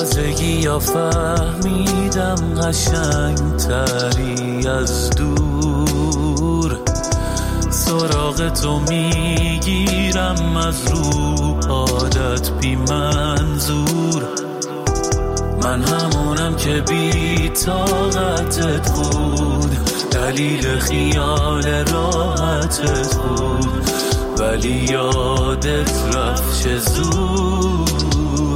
تازگی یا فهمیدم قشنگ تری از دور سراغ تو میگیرم از رو عادت بی منظور من همونم که بی طاقتت بود دلیل خیال راحتت بود ولی یادت رفت چه زود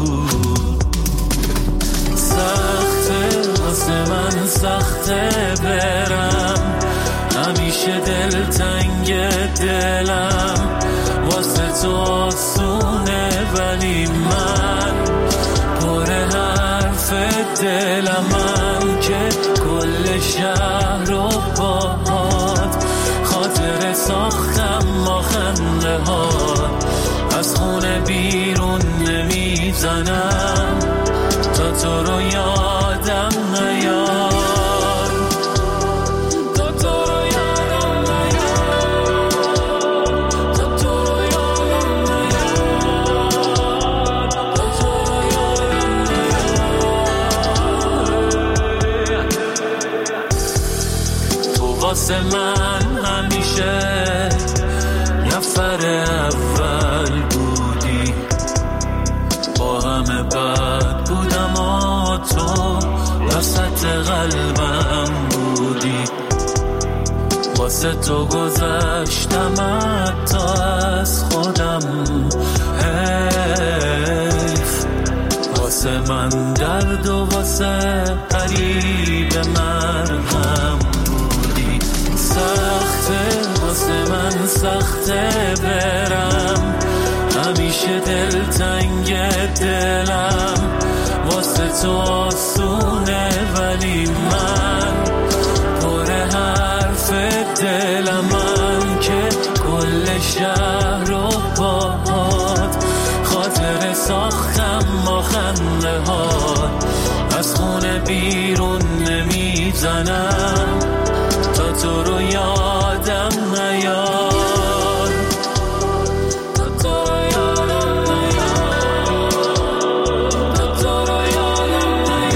سخته واسه من سخته برم همیشه دلتنگ دلم واسه تو آسونه ولی من پر حرف دلمم که کل شهر رو باهات خاطر ساختم با خنده هات از خونه بیرون نمیزنم تا تو رو یادم نیاد واسه من همیشه نفر اول بودی با همه بد بودم و تو وسط قلبم بودی واسه تو گذشتم حتی از خودم حیف واسه من درد و واسه قریب مرهم سخته واسه من سخته برم همیشه دلتنگ دلم واسه تو آسونه ولی من پر حرف دلمم که کل شهر رو باهات خاطر ساختم با خنده هات از خونه بیرون نمیزنم تا تو رو یادم نیاد تا تو رو یادم نیاد تا تو رو یادم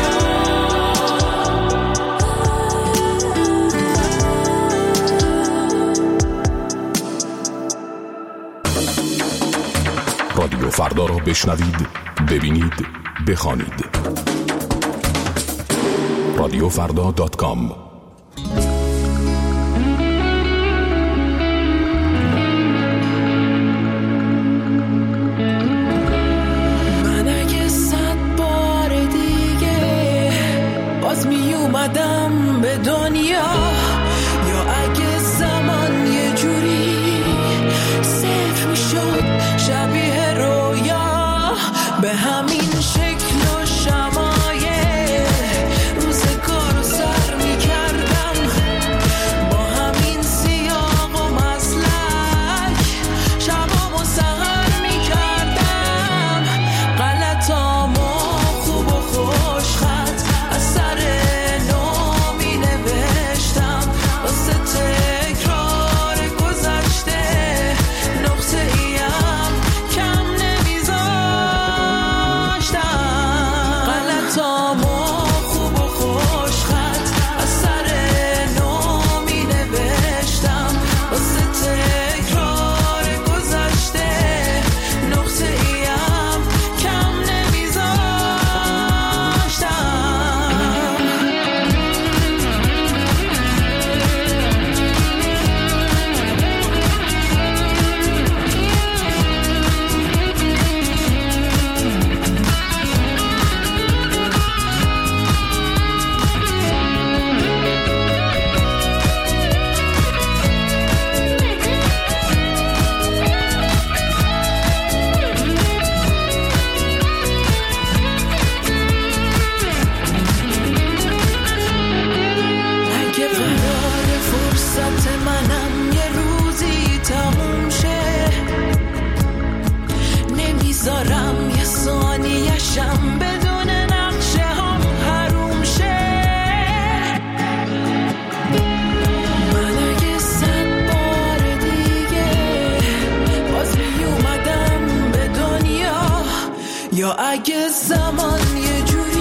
نیاد. رادیو فردا رو بشنوید، ببینید، بخوانید. رادیوفردا.com اومدم به دنیا یا اگه زمان یه جوری صفر میشد شبیه رویا به همین شکل و شمایه روزگار رو سر میکردم با همین سیاق و مسلک شبامو سحر میکردم غلطامو خوب و خوش خط از سر یا اگه زمان یه جوری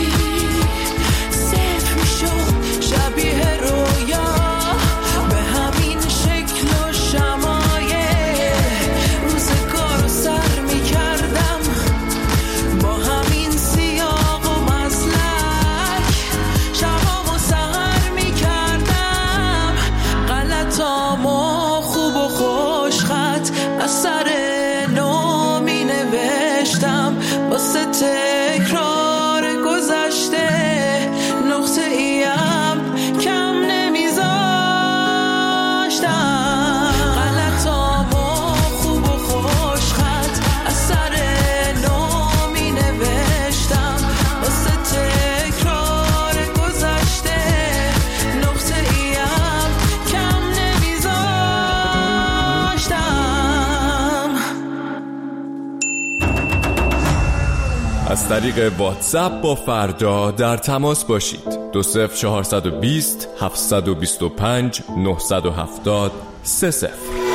طریق واتساپ با فردا در تماس باشید. 20420 725 970 30.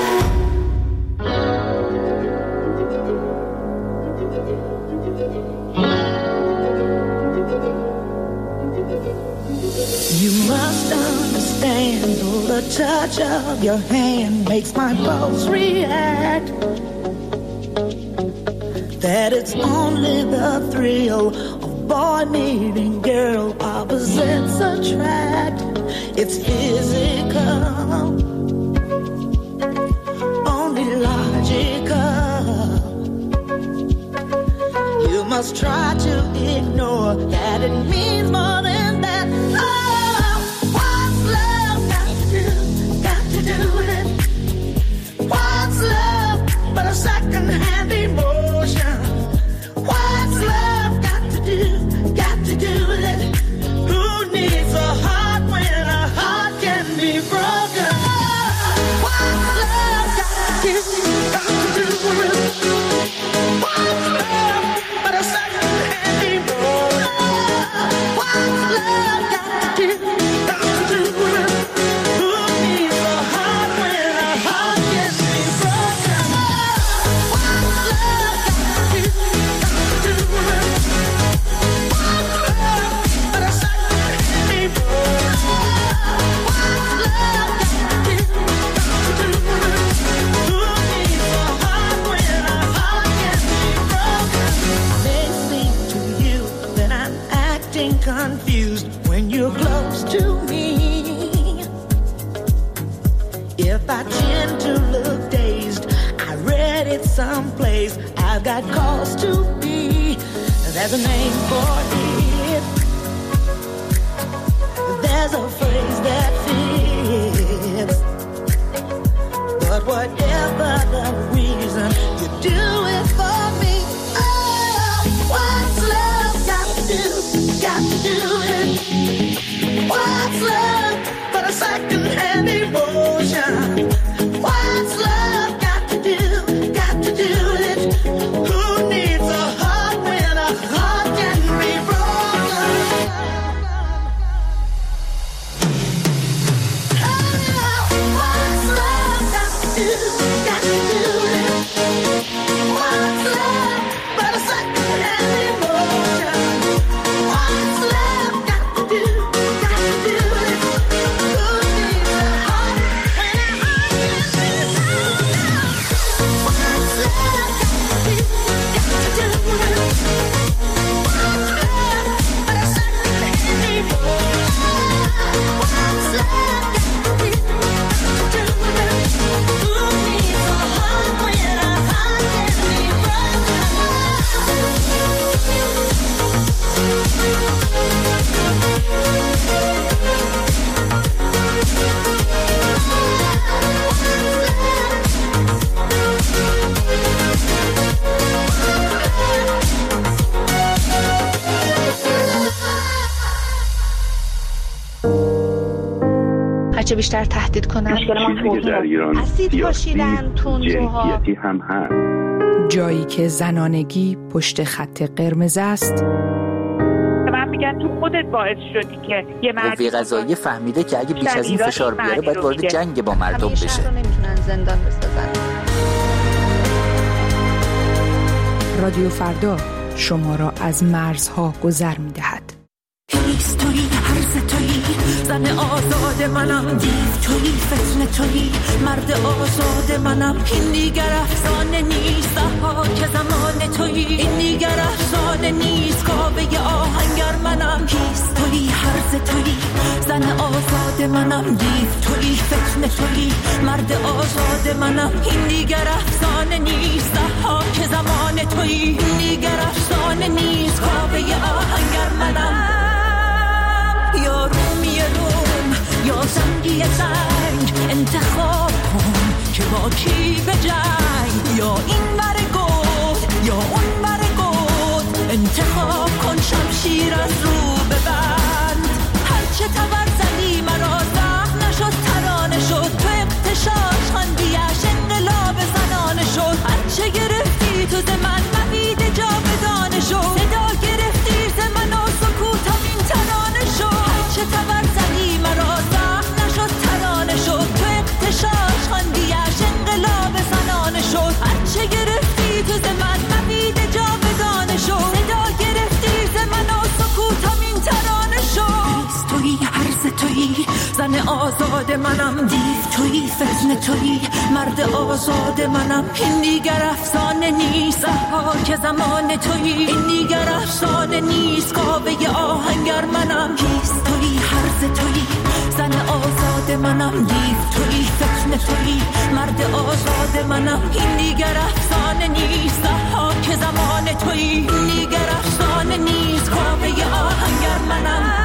You must understand, though the touch of your hand makes my pulse react, that it's only the thrill of boy meeting girl opposites attract. It's physical, only logical. You must try to ignore that it means more than that. Oh, what's love got to do with it? What's love but a second-hand emotion? What's love got to do with it? Who needs a heart when a heart can be broken? What's love got to do with it? What's love but a second-hand emotion? What's love got to do with it? Who needs a heart when a heart can be broken? What's love got to do with it? What's love but a second-hand emotion? What's love got to do with it? Who needs a heart when a heart can be broken? May seem to you that I'm acting confused when you're close to me. If I tend to look dazed, I read it someplace. I've got cause to be. There's a name for it. There's a phrase that fits. But whatever the reason, you do it for me. Oh, what's love got to do with it? What's love but a second-hand emotion? What's love got to do with it? Who needs a heart when a heart can be broken? Oh, what's love got to do with it? What's love but a second-hand emotion? What's love got to do with it? Who needs a heart when a heart can be broken? What's love got to do with it? What's love but a second-hand emotion? What's love got to do with it? Who needs a heart when a heart can be هرچه بیشتر تهدید کنن چیزی که در ایران اسید پاشیدن تندروها جنسیتی هم هست. جایی که زنانگی پشت خط قرمز است. من میگن تو خودت باعث شدی که یه قوه قضاییه فهمیده که اگه بیش از این فشار بیاره باید وارد جنگ با مردم بشه. رو نمیتونن زندان بسازن. رادیو فردا شما را از مرزها گذر می‌دهد. هیست تویی، هرز تویی، زن آزاد منم، دیو تویی، فتنه تویی، مرد آزاد منم. این دیگر افسانه نیست، که زمان تویی. این دیگر افسانه نیست، کابه آهنگر منم. هیست تویی، هرز تویی، زن آزاد منم، دیو تویی، فتنه تویی، مرد آزاد منم. این دیگر افسانه نیست، که زمان تویی. این دیگر افسانه نیست، کابه آهنگر منم. یا رومی روم یا زنگی زنگ، انتخاب کن که با کی به جنگ. یا این بر گفت یا اون بر گفت، انتخاب کن شمشیر از رو ببند. هرچه تبر زدی مرا زهر نشد، ترانه شد. تو اغتشاش خواندیش انقلاب زنانه شد. هرچه گرفتی تو ز من مبید جاودانه شد. صدا آزاد منم، دیو تویی فتنه تویی مرد آزاد منم. این دیگر افسانه نیست که زمان تویی، این دیگر افسانه نیست کاوه آهنگر منم. کیست تویی هرز تویی زن آزاد منم، دیو تویی فتنه تویی مرد آزاد منم. این دیگر افسانه نیست که زمان تویی، این دیگر افسانه نیست کاوه آهنگر منم.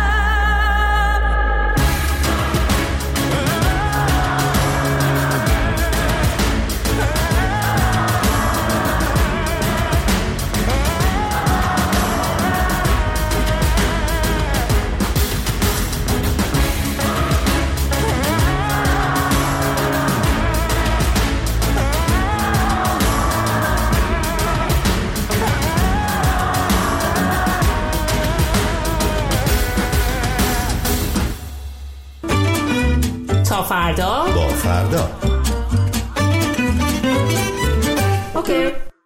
تا فردا با فردا. اوکی.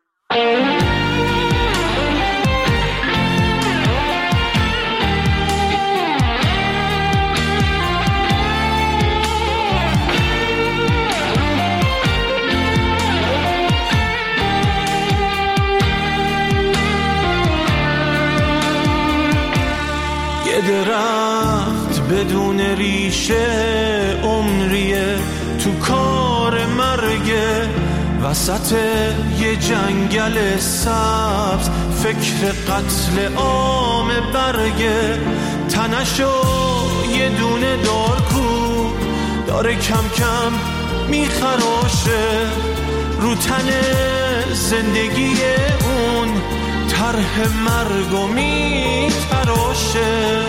یه درخت بدون ریشه عمریه تو کار مرگه، وسط یه جنگل سبز فکر قتل عام برگه. تنشو یه دونه دارکو داره کم کم میخراشه، رو تن زندگی اون طرح مرگو میتراشه.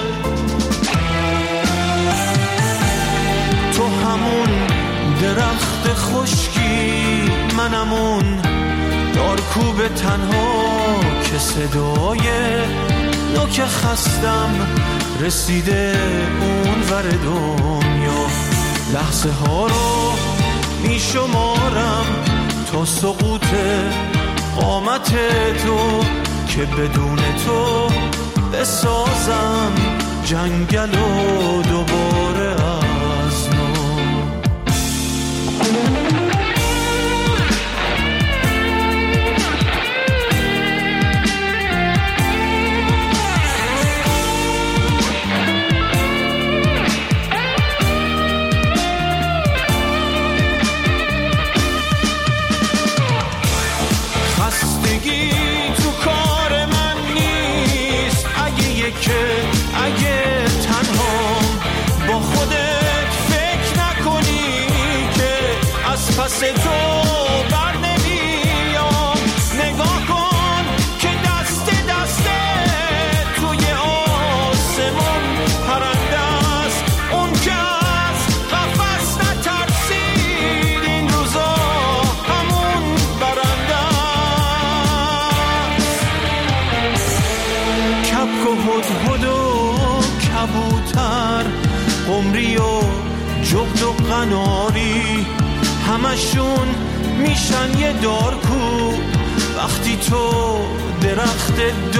تو همون درخت خشکی، منم اون دارکوب تنها که صدای نوک خستم رسیده اون ور دنیا. لحظه ها رو می شمارم تا سقوط قامت تو، که بدون تو بسازم جنگل و دوباره از نو. خستگی تو کار من نیست، اگه تنهام با خودت فکر نکنی که از پس تو بر نمیام. نگاه کن که دست توی آسمون پرنده است، اون که از قفس نترسید این روزا همون برنده است. کبک و هدهد و کبوتر، قمری و جغد و قناری، همشون میشن یه دارکو وقتی تو درخت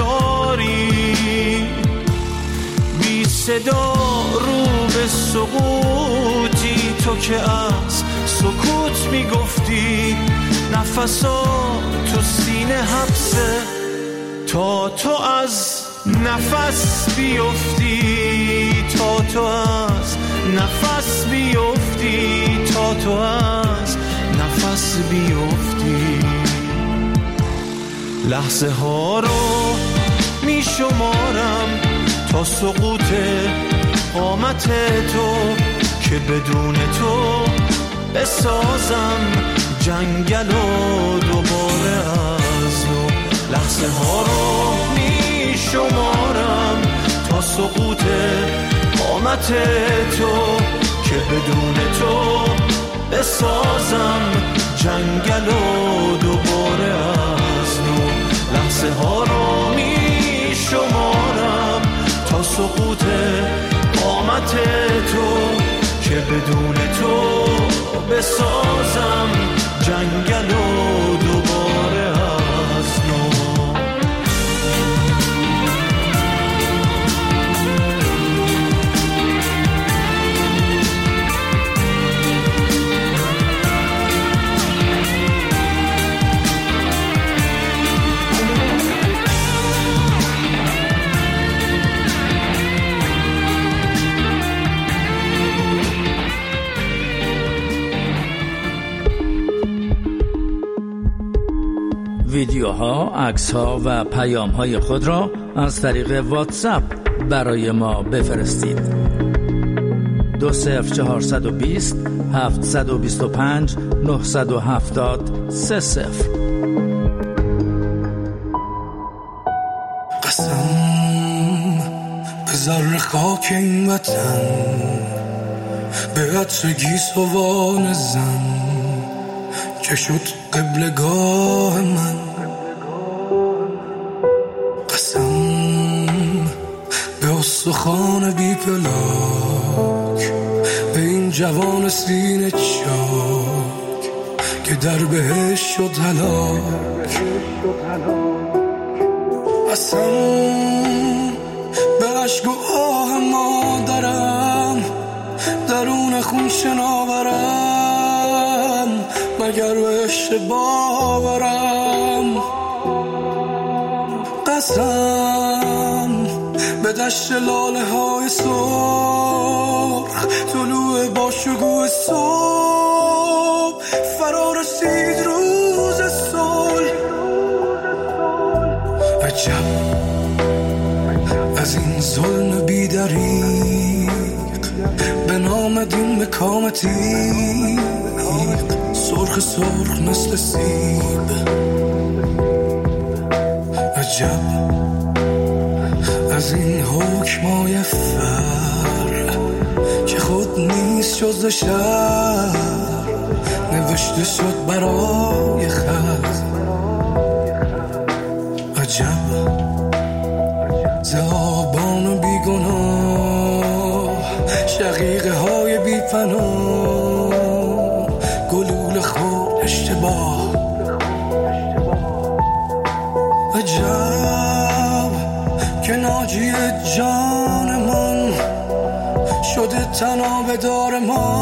داری. بی صدا رو به سقوطی، تو که از سکوت میگفتی نفسا تو سینه حبسه تا تو از نفس بیفتی، تا تو از نفس بیفتی، تا تو از نفس بیفتی. لحظه ها رو می شمارم تا سقوط قامت تو، که بدون تو بسازم جنگل و دوباره از نو. لحظه ها رو می شمارم تا سقوط قامت تو، که بدون تو بسازم جنگل و دوباره از نو. لحظه ها رو می شمارم تا سقوط قامت تو، که بدون تو بسازم جنگل و دوباره از نو. ویدیوها، عکس‌ها و پیام‌های خود را از طریق واتساپ برای ما بفرستید. 20420 725 970 30. قسم به ذره خاک این وطن، به عطر گیسوان زن که شد قبلگاه من. قسم به استخوان بی پلاک، به این جوان سینه چاک که در بهش شد هلاک. قسم به عشق و آه مادرم، درون خون شناورم، مگر بهش باورم. قسم به دشت لاله های سرخ، طلوع با شکوه صبح، فرا رسید روز صلح. عجب از این ظلم بی دریغ، به نام دین به کام تیغ، سرخ سرخ مثل سیب. عجب از این حکمای فر که خود نیست جز شر، نوشته شد برای خط. عجب ز آبان بیگناه، شقیقه های بی پناه، گلوله خود اشتباه. عجب که ناجی جانمان شده تنابدار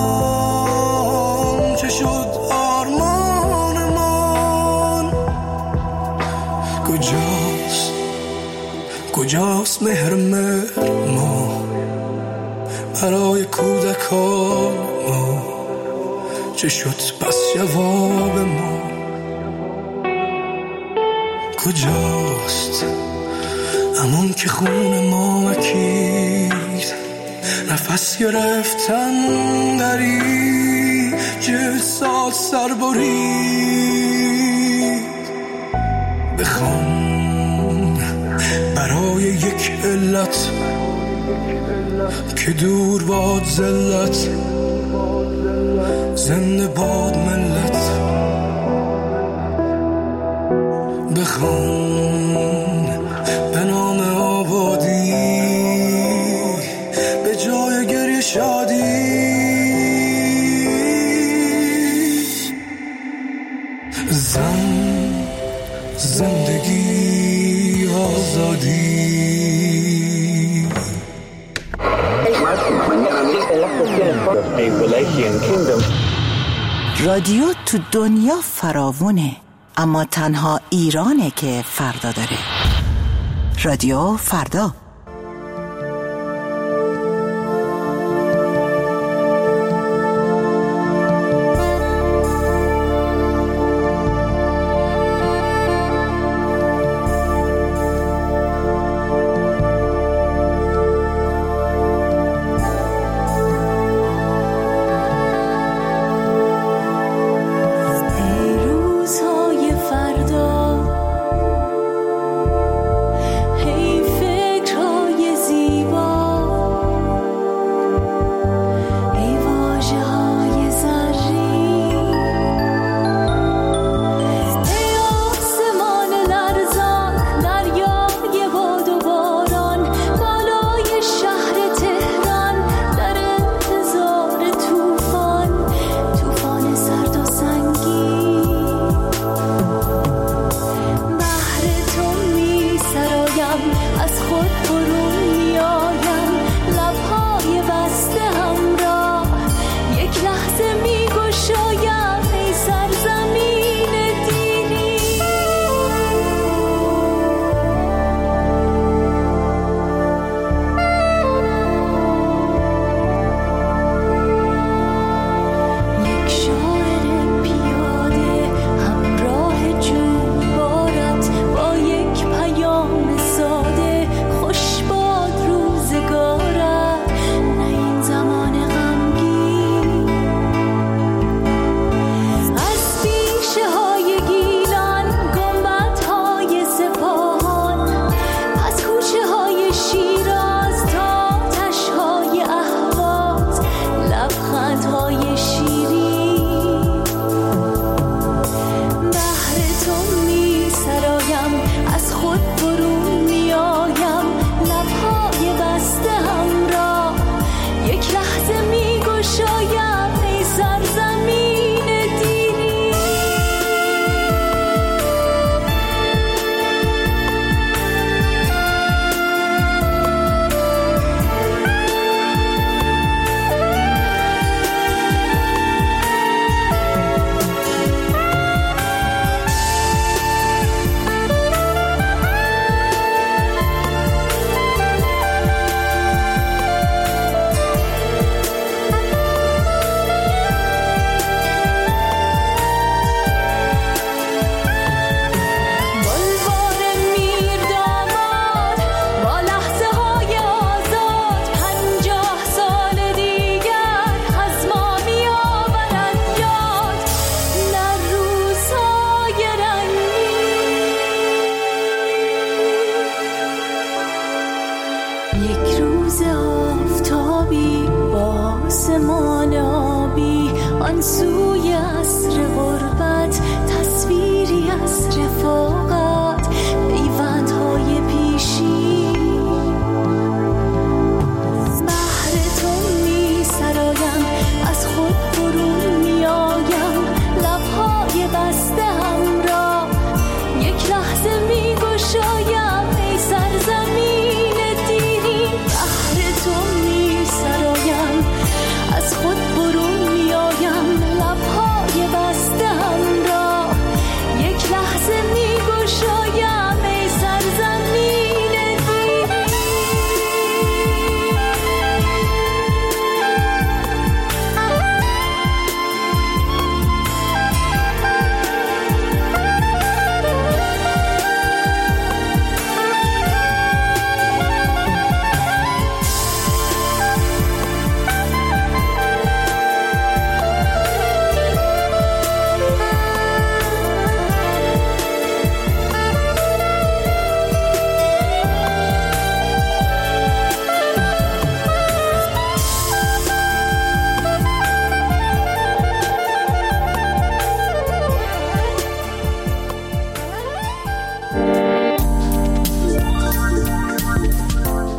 من، چه شد آرمان من. کجاست مهر ما برای کودکان ما، چه شد پس جواب ما. کجاست همون که خون ما مکید، نفس گرفتن دری که سال سر برید. بخوان برای یک علت که دور باد ذلت، زنده باد ملت. بخوان به نام آبادی، به جای گریه شادی. زندگی آزادی. رادیو تو دنیا فراوونه، اما تنها ایرانه که فردا داره. رادیو فردا. روزهای فردا، هی فکر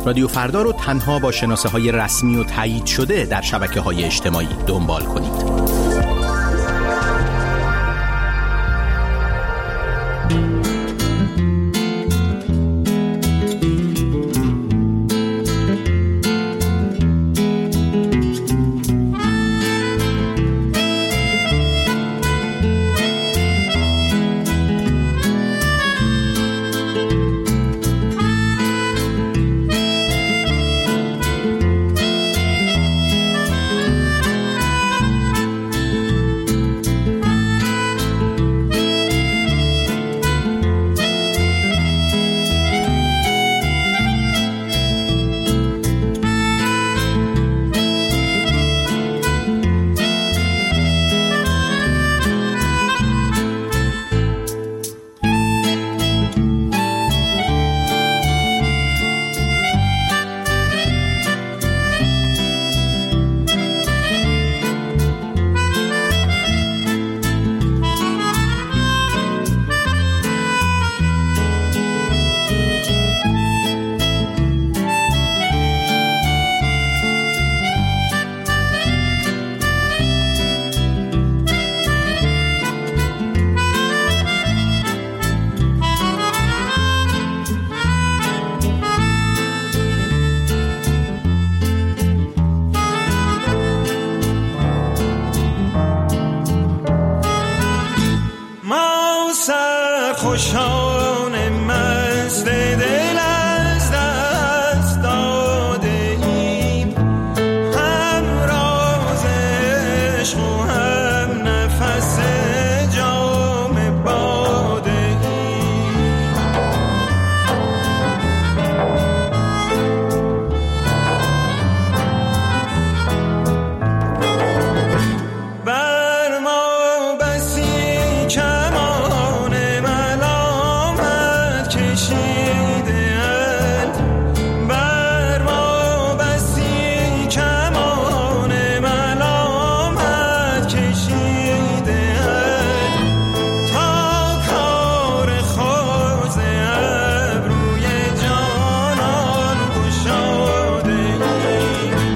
رادیو فردا رو تنها با شناسه‌های رسمی و تایید شده در شبکه‌های اجتماعی دنبال کنید. خوشان مست دل از دست داده ایم، هم راز عشق و هم نفس جام باده ایم. بر ما بسی کمان ملامت کشیده‌اند، بر ما بسی کمان ملامت کشیده‌اند، تا کار خود ز ابروی جانان گشاده ایم.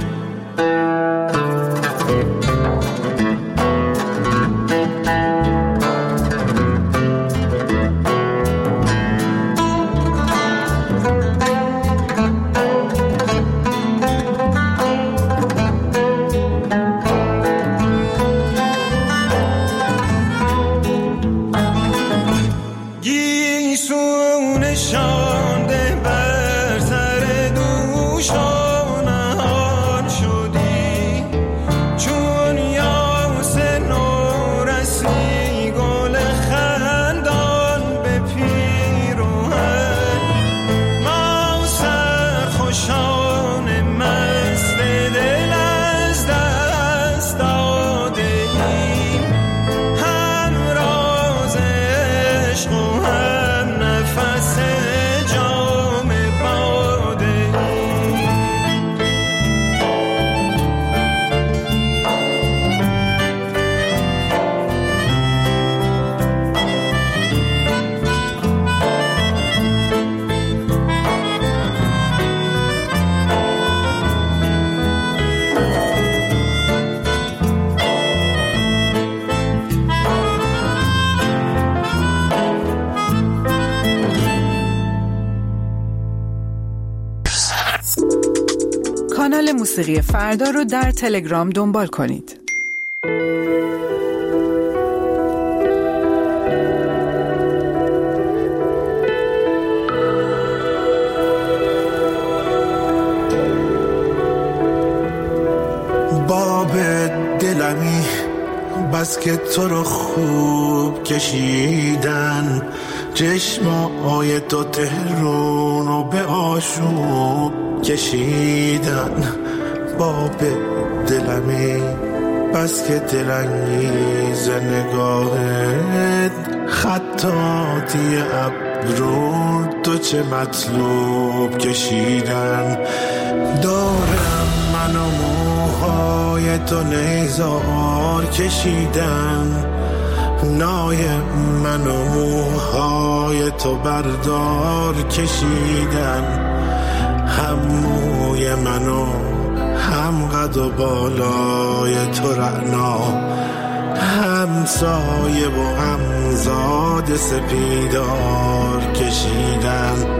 گیسو نشانده بر سر دوش و نهان شدی، چون یاس نورستی گل خندان به پیراهن. ما سرخوشان مست دل از دست داده ایم، هم راز عشق و هم نفس جام باده ایم. کانال موسیقی فردا رو در تلگرام دنبال کنید. باب دلمی بس که تو رو خوب کشیدن، چشمای تو تهرون رو به آشوب کشیدن. باب دلمی بس که دلانگیز نگاهت، خطاطی ابرو تو چه مطلوب کشیدن. دارم من و موهای تو نیزار کشیدن، نای من و موهای تو بردار کشیدن. هم موی منو هم قد و بالای تو رعنا، هم سایه و هم زاد سپیدار کشیدن.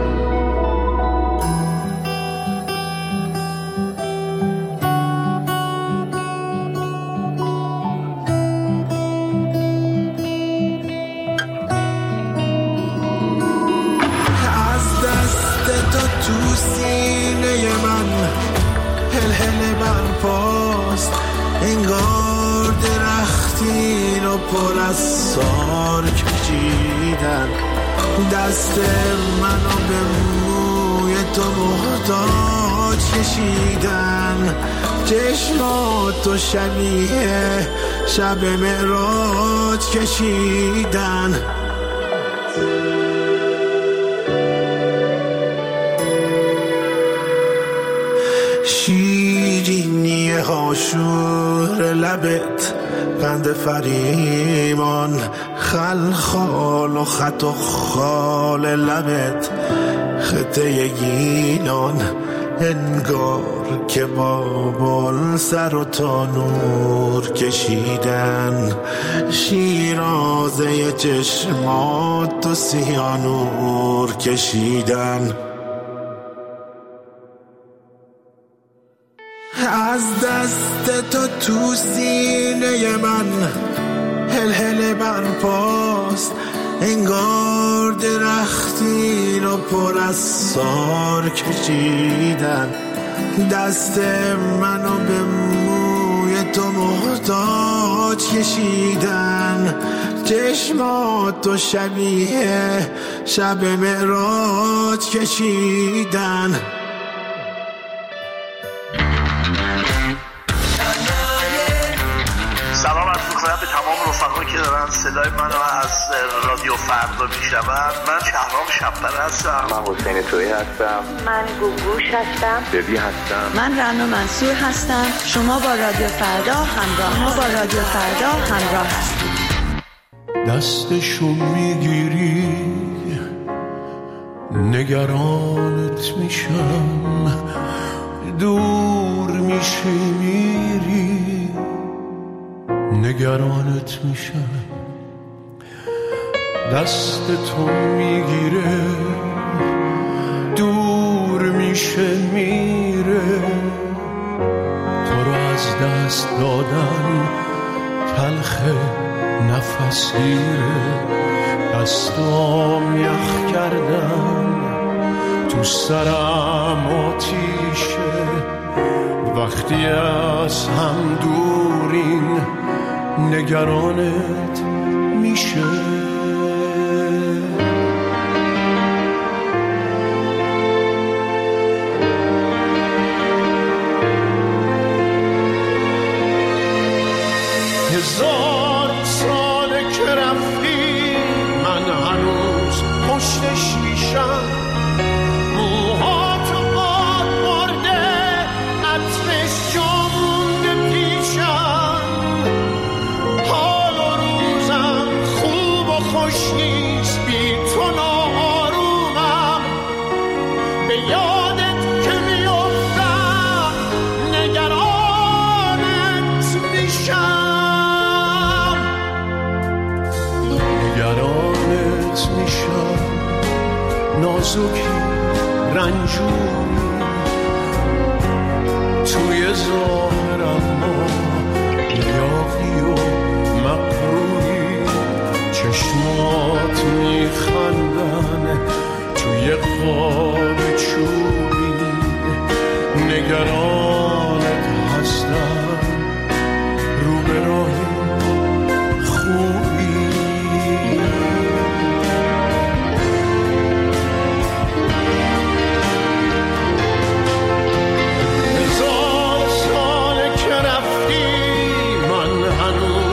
تو سینه من هل برپاست، انگار درختین و پر از سار کشیدن. دست منو به موی تو محتاج کشیدن، چشمات تو شبیه شب معراج کشیدن. شیرینی هاشور لبت، قند فریمان، خلخال و خط و خال لبت، خطه گیلان، انگار که بابل سر و تا نور کشیدن. شیرازه چشمات و سیانور کشیدن. از دست تو سینه من هل برپاست، انگار درختین و پر از سار کشیدن. دست منو به موی تو محتاج کشیدن، چشمات تو شبیه شب معراج کشیدن. سلام عرض می‌کنم به تمام رفقایی که دارن صدای منو از رادیو فردا میشنون. من شهرام شب‌پره هستم. من حسین تویی هستم. من گوگوش هستم. ببی هستم. من رنا منصور هستم. شما با رادیو فردا همراه هستید. دستشو میگیری نگرانت میشم، دور میشی میری نگرانت میشم. دست تو میگیره دور میشه میره، تو رو از دست دادن تلخه نفس گیره. دستام یخ کردن تو سرم آتیشه، وقتی از هم دورین نگرانت میشه. هزار ساله که رفتی من هنوز پشت شیشم، موهاتو باد برده عطرش جا مونده پیشم. حال و روزم خوب و خوش نیست بی تو ناآرومم، به یادت که میافتم نگرانت میشم. نگرانت میشم، نازکی رنجوری توی ظاهرم ما یاقی و مقروری. چشمات میخندن توی قاب چوبی، نگرانت هستم رو به راه خوبی. هزار ساله که رفتی من هنوز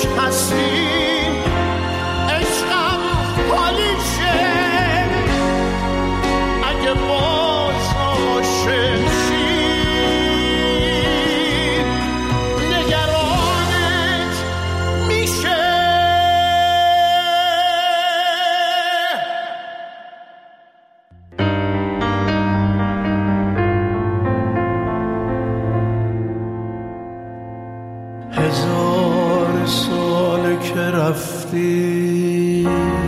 توش هستی عشقم حالیشه اگه باز عاشق شی نگرانت میشه. هزار سال که رفتی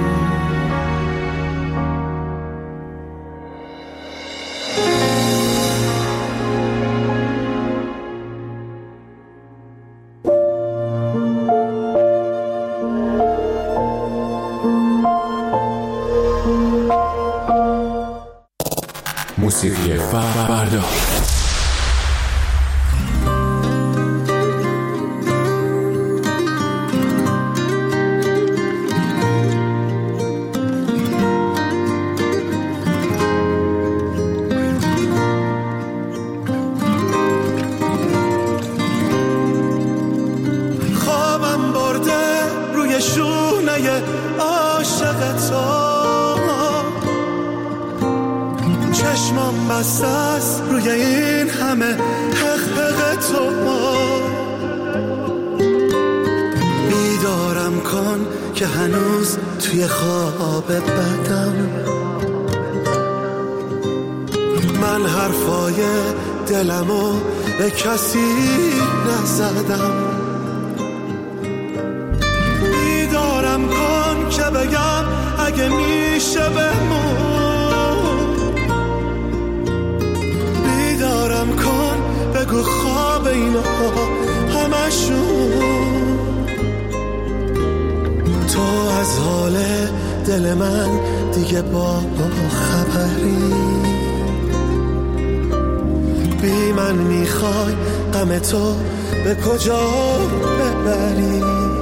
موسیقی فردا. خوابم برده روی شونه عاشق تو، چشمم بسته است روی این همه حق تو. بیدارم کن که هنوز توی خواب بدم، من حرفای دلمو به کسی نزدم. بیدارم کن که بگم اگه میشه بمون، بیدارم کن بگو خواب اینا همشون. تو از حال دل من دیگه با خبری، بی من میخوای غم تو به کجا ببری.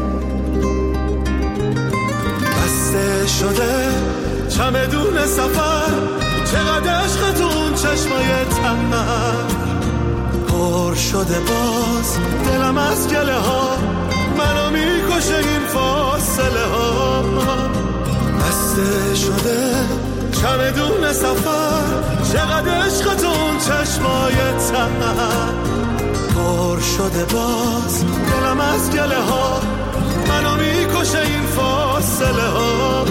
بسته شده چمدون سفر، چقدر عشقتون چشمای تمر. پر شده باز دلم از گله ها، منو میکشه این فاصله ها. بسته شده چمدون سفر، چقدر عشقتون چشمای تمر. پر شده باز دلم از گله ها، منو میکشه این فاصله ها.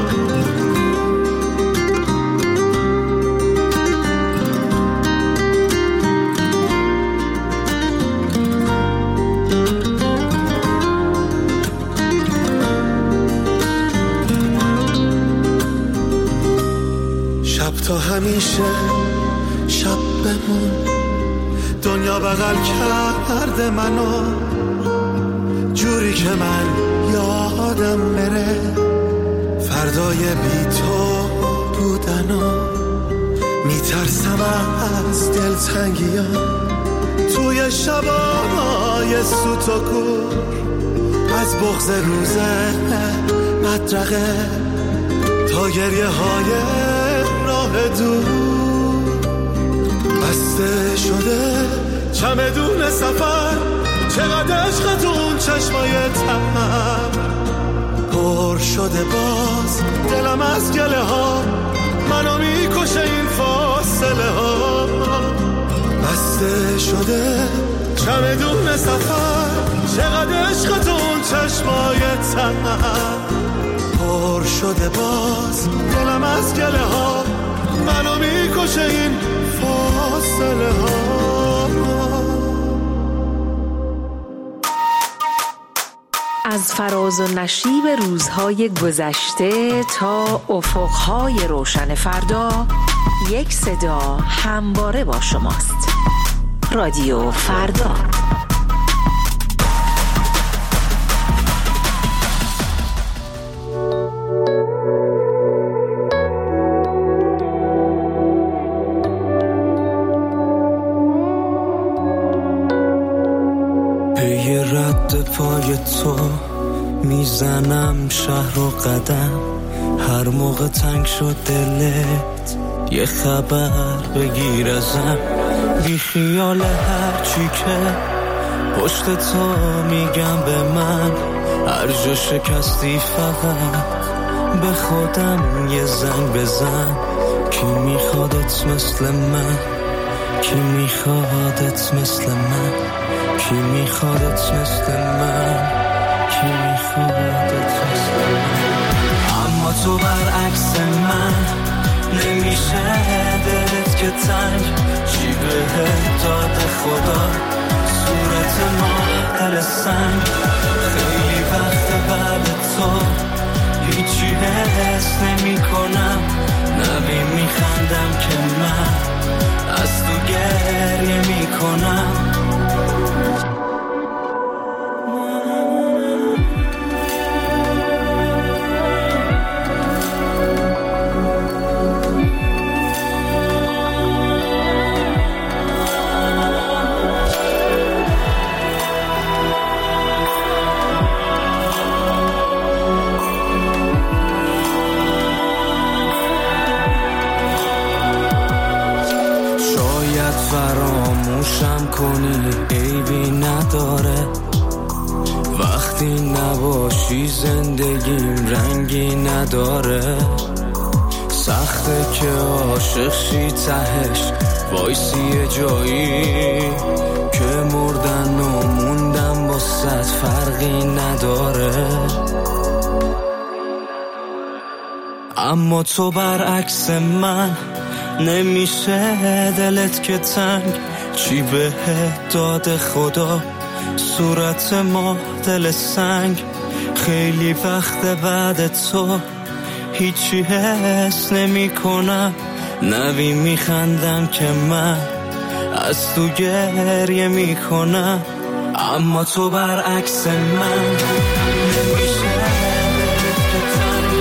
شب تا همیشه شب بمون، دنیا بغل کرده منو جوری که من یادم بره فردای بی تو بودنو. میترسم از دلتنگی ها توی شبای سوت و کور، از بغض روز مدرقه تا گریه های راه دور. بسته شده چمدون سفر، چقدر عشقتون چشمای تمر. پر شده باز دلم از گله ها، منو میکشه این فاصله ها. بسته شده چمدون سفر، چقدر عشقتون چشمای تمر. پر شده باز دلم از گله ها، منو میکشه این فاصله ها. از فراز و نشیب روزهای گذشته تا افقهای روشن فردا، یک صدا همواره با شماست. رادیو فردا. پی رد پای تو میزنم شهر و قدم، هر موقع تنگ شد دلت یه خبر بگیر ازم. بی خیال هر چی که پشت تو میگم به من، هر جا شکستی فقط به خودم یه زنگ بزن. کی میخوادت مثل من؟ کی میخوادت مثل من؟ کی میخوادت مثل من؟ کی میخوادت مثل من؟ اما تو برعکس من، نمیشه دلت که تنگ. چی بهت داده خدا؟ صورت ما دل سنگ. خیلی وقت بعد تو هیچی حس نمی کنم. نبی میخندم که من از تو گریه میکنم. فراموشم کنی عیبی نداره. وقتی نباشی زندگیم رنگی نداره. سخته که عاشق شی تهش وایسی جایی که مردن و موندن با صد فرقی نداره. اما تو برعکس من، نمیشه دلت که تنگ. چی بهت داده خدا؟ صورت ما دل سنگ. خیلی وقت بعد تو هیچی حس نمی کنم. نبی میخندم که من از تو گریه میکنم. اما تو برعکس من، نمیشه دلت که تنگ.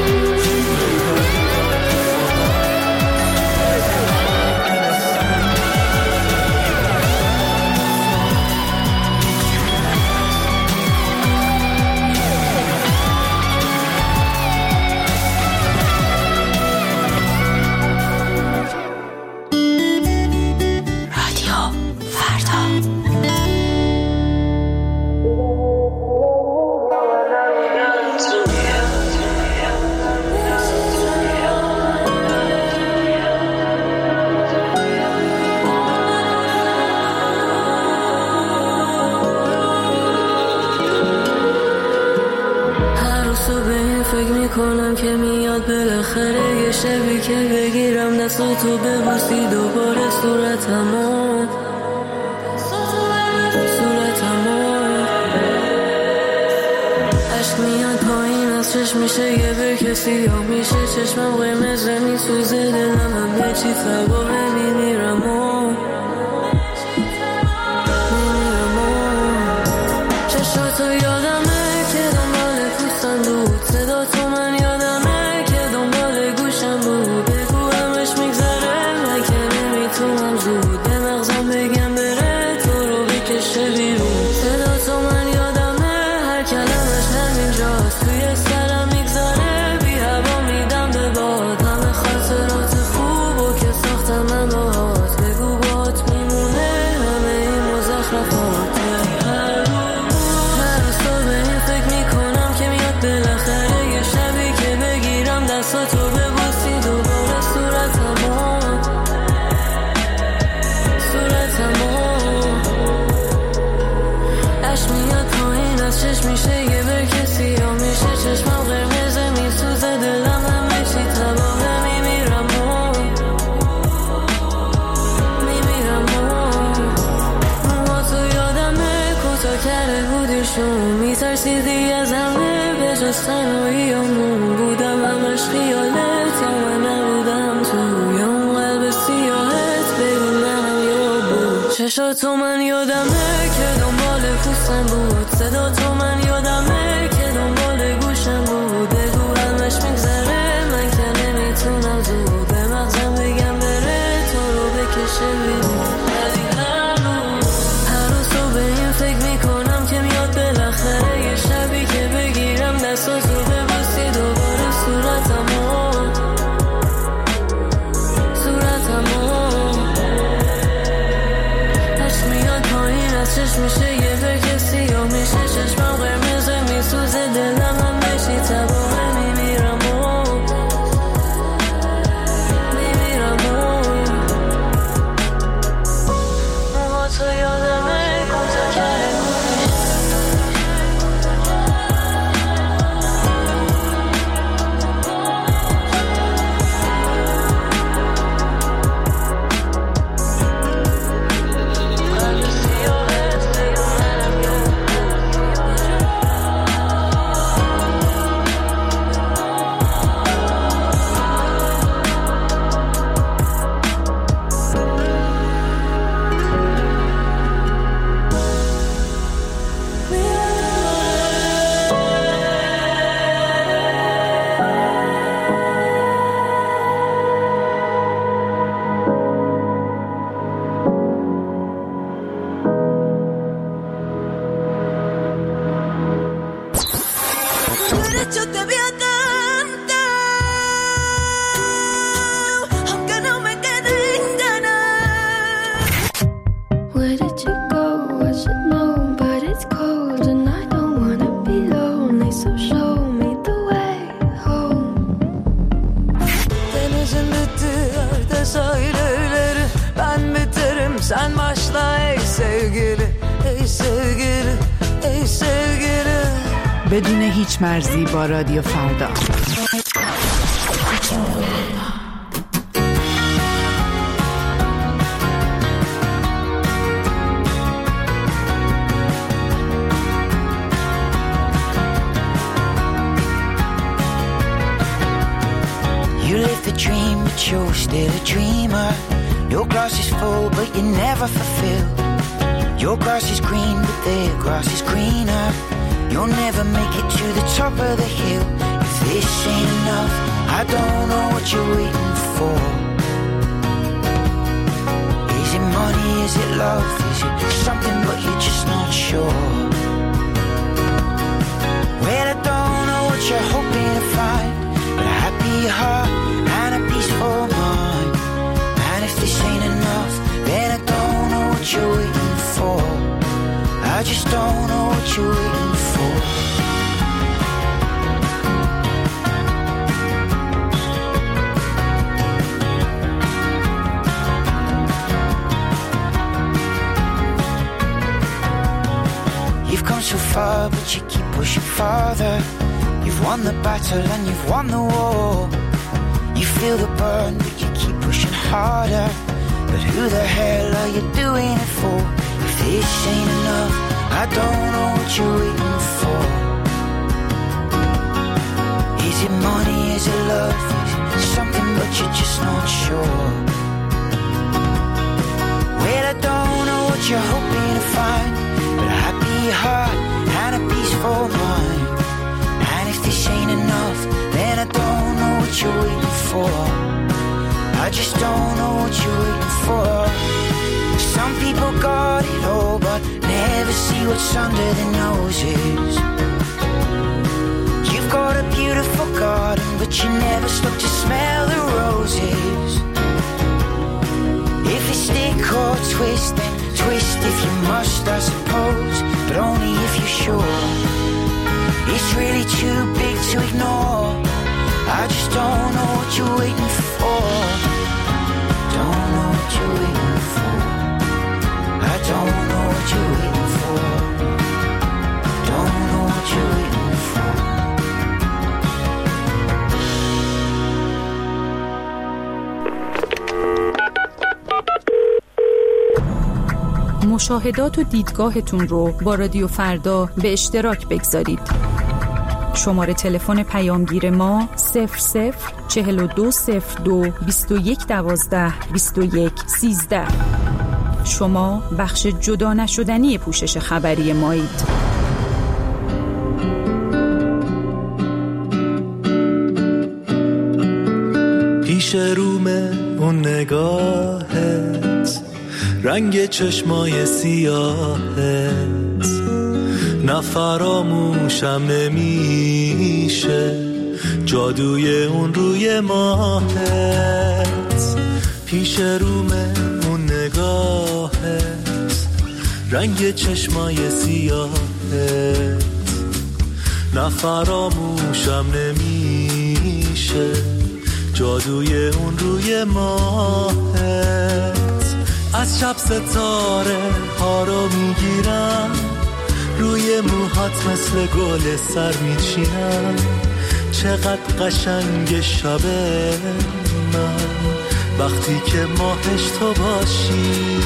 کنم که میاد بالاخره یه شبی که بگیرم دستاتو ببوسی دوباره صورتمو عشق میاد پایین از چشم میشه یه برکه سیاه میشه چشمم قرمز میسوزه دلم همه چی تباهه میمیرم چشاتو یادمه که دنبال پوستم بود صدا تو من یادمه که دنبال گوشم بود بگو همش میگذره من که نمیتونم زود به مغزم بگم بره تو رو بکشه بیرون صدا تو من یادمه هر کلمش همینجاست توی سرم میگذره بی هوا میدم به باد همه خاطرات خوبو که ساختم من باهات بگو باهات میمونه همه این مزخرفات تو ببوسی دوباره صورتمو عشق میاد پایین از چشم میشه یه برکه سیاه میشه چشمم قرمزه میسوزه دلم همه چی تباهه میمیرم موها تو یادمه کوتاه کرده بودیشون میترسیدی از همه به جز تنهاییامون بودم همش خیالت یا من نبودم تو یا اون قلب سیاهت بگو منم یا بود چشاتو من یادمه که دنبال پوستم بود صدا تو من یادمه که دنبال گوشم بود بگو همش میگذره من که نمیتونم زود به مغزم بگم بره تو رو بکشه بیرون هر روز تو به این فکر میکنم که میاد بالاخره یه شبی که بگیرم دستاتو ببوسی دوباره صورتمو عشق میاد پایین از چشم میشه یه برکه سیاه yo te voy a cantar, aunque no me queden ganas. Where did you go? I should know, but it's cold and I don't wanna be lonely, so show me the way home. Denizin bittiği yerde sahil evleri, ben biterim sen başla ey sevgili, ey sevgili, ey sevgili. بدون هیچ مرزی با رادیو فردا. You live the dream, but you're still a dreamer. Your glass is full, but you never fulfill. Your grass is green, but their grass is greener. You'll never make it to the top of the hill. If this ain't enough, I don't know what you're waiting for. Is it money, is it love, is it something but you're just not sure? Well, I don't know what you're hoping to find, but a happy heart and a peaceful mind. And if this ain't enough, then I don't know what you're waiting for. I just don't know what you're waiting for. You've come so far, but you keep pushing farther. You've won the battle and you've won the war. You feel the burn, but you keep pushing harder. But who the hell are you doing it for? If this ain't enough, I don't know what you're waiting for. Is it money, is it love, is it something but you're just not sure? Well, I don't know what you're hoping to find, but a happy heart and a peaceful mind. And if this ain't enough, then I don't know what you're waiting for. I just don't know what you're waiting for. Some people got it all, but never see what's under their noses. You've got a beautiful garden, but you never stop to smell the roses. If it's stick or twist, then twist if you must, I suppose, but only if you're sure. It's really too big to ignore. I just don't know what you're waiting for. Don't know what you're waiting for. I don't know what you're waiting for. Don't know what you're waiting for. مشاهدات و دیدگاهتون رو با رادیو فردا به اشتراک بگذارید. شماره تلفن پیامگیر ما 004202 2112 2113. شما بخش جدا نشدنی پوشش خبری مایید. پیش رومه اون نگاهت، رنگ چشمای سیاهت، نه فراموشم نمیشه جادوی اون روی ماهت. پیش رومه اون نگاهت، رنگ چشمای سیاهت، نه فراموشم نمیشه جادوی اون روی ماهت. از شب ستاره ها رو میگیرم، روی موهات مثل گل سر میچینم. چقدر قشنگ شبه من وقتی که ماهش تو باشی.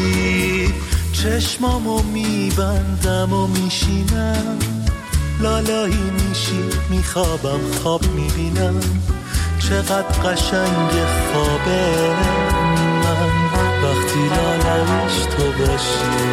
چشمامو میبندم و میشینم، لالایی میشی میخوابم خواب میبینم. چقدر قشنگ خوابه من وقتی لالایش تو باشی.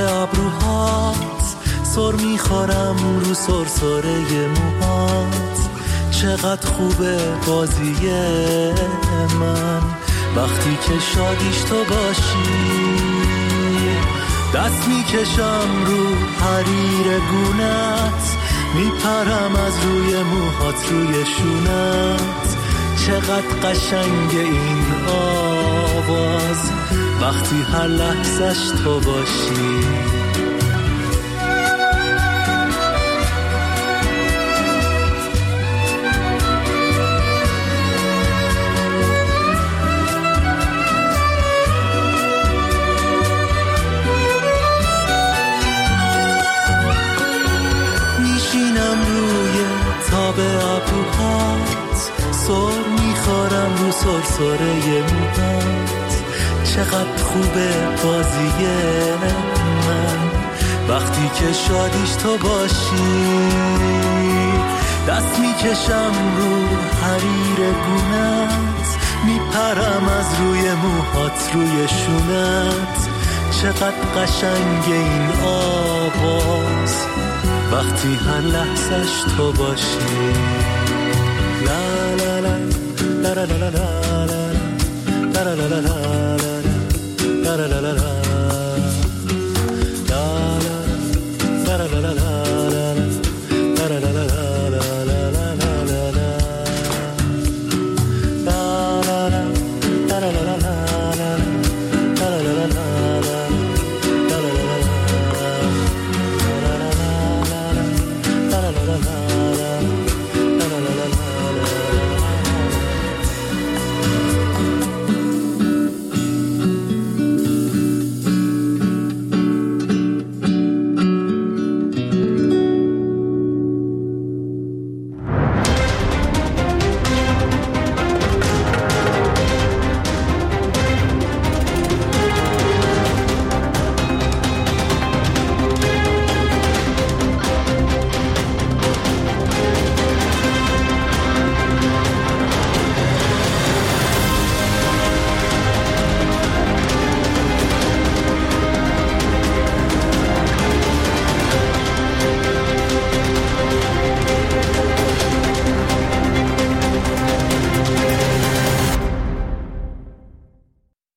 ابروهات، سر میخورم رو سرسره موهات. چقدر خوبه بازی من وقتی که شادیش تو باشی. دست میکشم رو حریر گونت، میپرم از روی موهات روی شونت. چقدر قشنگ این آواز وقتی هر لحظش تو باشی. سر میخورم رو سرسره موهات. چقدر خوبه بازی من وقتی که شادیش تو باشی. دست میکشم رو حریر گونت، میپرم از روی موهات روی شونت. چقدر قشنگ این آواز وقتی هر لحظش تو باشی. لا لا لا لا لا لا لا لا لا لا لا لا لا لا لا لا لا لا.